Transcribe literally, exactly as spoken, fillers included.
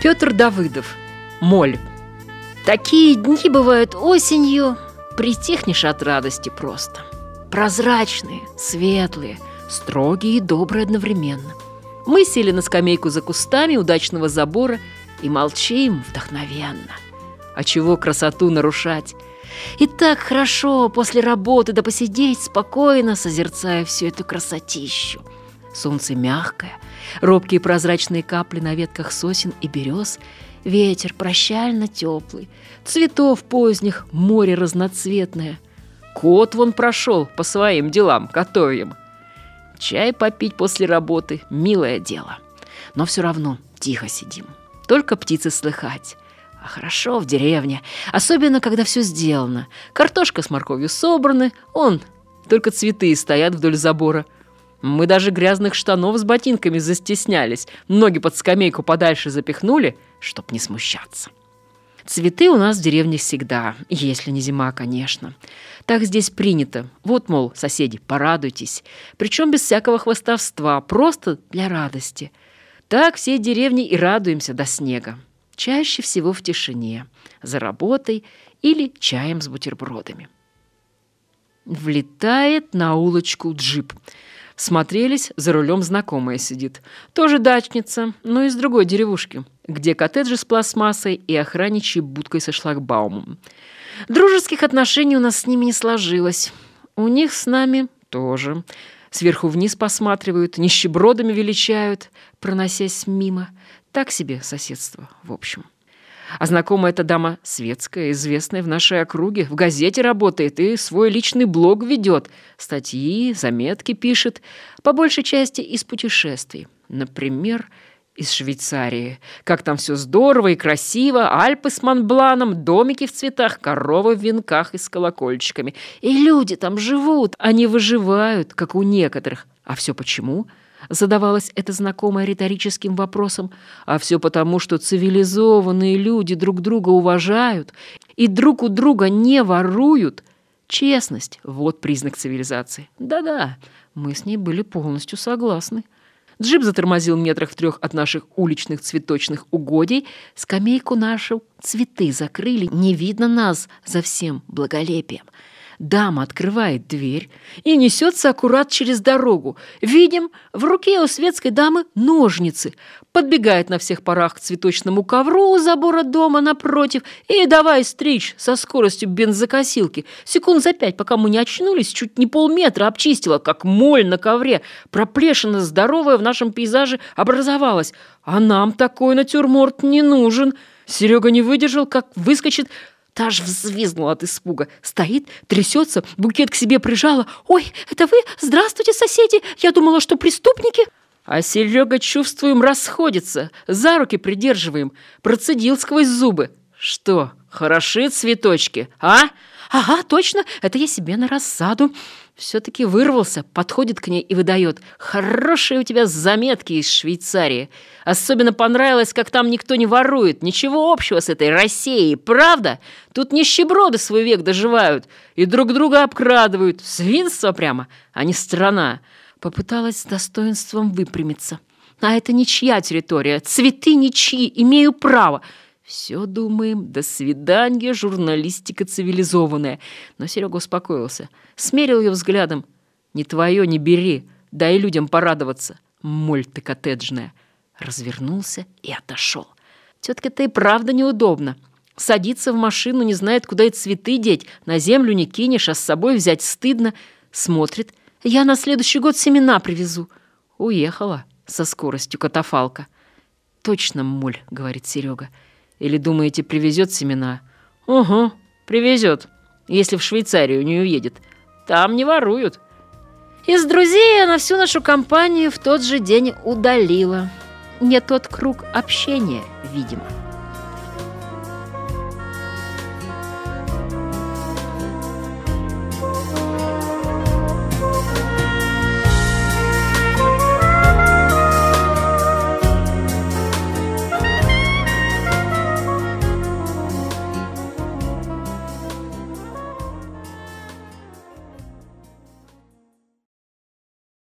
Петр Давыдов. Моль. Такие дни бывают осенью, притихнешь от радости просто. Прозрачные, светлые, строгие и добрые одновременно. Мы сели на скамейку за кустами удачного забора и молчим вдохновенно. А чего красоту нарушать? И так хорошо после работы да посидеть спокойно, созерцая всю эту красотищу. Солнце мягкое, робкие прозрачные капли на ветках сосен и берез, ветер прощально теплый, цветов поздних море разноцветное. Кот вон прошел по своим делам, котовьим. Чай попить после работы – милое дело. Но все равно тихо сидим, только птицы слыхать. А хорошо в деревне, особенно когда все сделано. Картошка с морковью собраны, он, только цветы стоят вдоль забора. Мы даже грязных штанов с ботинками застеснялись, ноги под скамейку подальше запихнули, чтоб не смущаться. Цветы у нас в деревне всегда, если не зима, конечно. Так здесь принято. Вот, мол, соседи, порадуйтесь. Причем без всякого хвастовства, просто для радости. Так всей деревни и радуемся до снега. Чаще всего в тишине, за работой или чаем с бутербродами. Влетает на улочку джип. Смотрелись, за рулем знакомая сидит. Тоже дачница, но из другой деревушки, где коттеджи с пластмассой и охранничьей будкой со шлагбаумом. Дружеских отношений у нас с ними не сложилось. У них с нами тоже. Сверху вниз посматривают, нищебродами величают, проносясь мимо. Так себе соседство, в общем. А знакомая эта дама светская, известная в нашей округе, в газете работает и свой личный блог ведет. Статьи, заметки пишет, по большей части из путешествий. Например, из Швейцарии. Как там все здорово и красиво, Альпы с Монбланом, домики в цветах, коровы в венках и с колокольчиками. И люди там живут, они выживают, как у некоторых. А все почему? Задавалась эта знакомая риторическим вопросом. А все потому, что цивилизованные люди друг друга уважают и друг у друга не воруют. Честность – вот признак цивилизации. Да-да, мы с ней были полностью согласны. Джип затормозил метрах в трех от наших уличных цветочных угодий. Скамейку нашу цветы закрыли. Не видно нас за всем благолепием. Дама открывает дверь и несется аккурат через дорогу. Видим, в руке у светской дамы ножницы. Подбегает на всех парах к цветочному ковру у забора дома напротив и давай стричь со скоростью бензокосилки. Секунд за пять, пока мы не очнулись, чуть не полметра обчистила, как моль на ковре. Проплешина здоровая в нашем пейзаже образовалась. А нам такой натюрморт не нужен. Серега не выдержал, как выскочит. Та аж взвизгнула от испуга. Стоит, трясется, букет к себе прижала. «Ой, это вы? Здравствуйте, соседи! Я думала, что преступники!» А Серега, чувствуем, расходится. За руки придерживаем. Процедил сквозь зубы. «Что, хороши цветочки, а?» «Ага, точно, это я себе на рассаду». Все-таки вырвался, подходит к ней и выдает. «Хорошие у тебя заметки из Швейцарии. Особенно понравилось, как там никто не ворует. Ничего общего с этой Россией, правда? Тут нищеброды свой век доживают и друг друга обкрадывают. Свинство прямо, а не страна». Попыталась с достоинством выпрямиться. «А это ничья территория, цветы ничьи, имею право». Все думаем, до свидания, журналистика цивилизованная. Но Серега успокоился, смерил ее взглядом. Не твое, не бери, дай людям порадоваться. Моль ты коттеджная. Развернулся и отошел. Тетке-то и правда неудобно. Садится в машину, не знает, куда и цветы деть. На землю не кинешь, а с собой взять стыдно. Смотрит. Я на следующий год семена привезу. Уехала со скоростью катафалка. Точно, моль, говорит Серега. Или думаете, привезет семена? Угу, привезет, если в Швейцарию не уедет. Там не воруют. Из друзей она всю нашу компанию в тот же день удалила. Не тот круг общения, видимо.